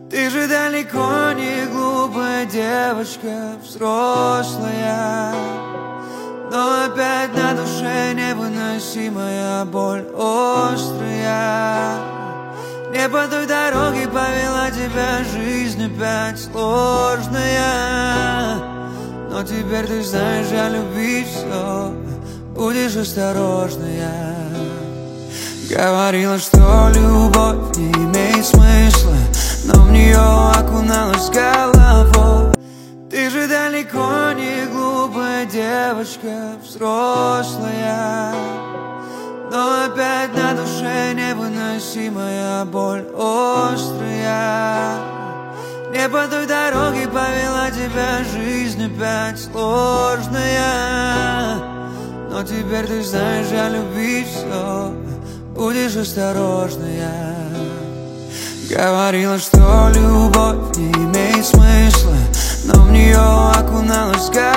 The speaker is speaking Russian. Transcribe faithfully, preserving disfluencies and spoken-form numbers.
Ты же далеко не глупая девочка, взрослая, но опять на душе невыносимая боль острая. Не по той дороге повела тебя жизнь опять сложная. Но теперь ты знаешь, я любить все, будешь осторожная. Говорила, что любовь не имеет смысла, но в нее окуналась головой. Ты же далеко не глупая девочка, взрослая, но опять на душе невыносимая боль острая. Не по той дороге повела тебя жизнь опять сложная. Но теперь ты знаешь, я любить все, будешь осторожная. Говорила, что любовь не имеет смысла, но в нее окуналась головой.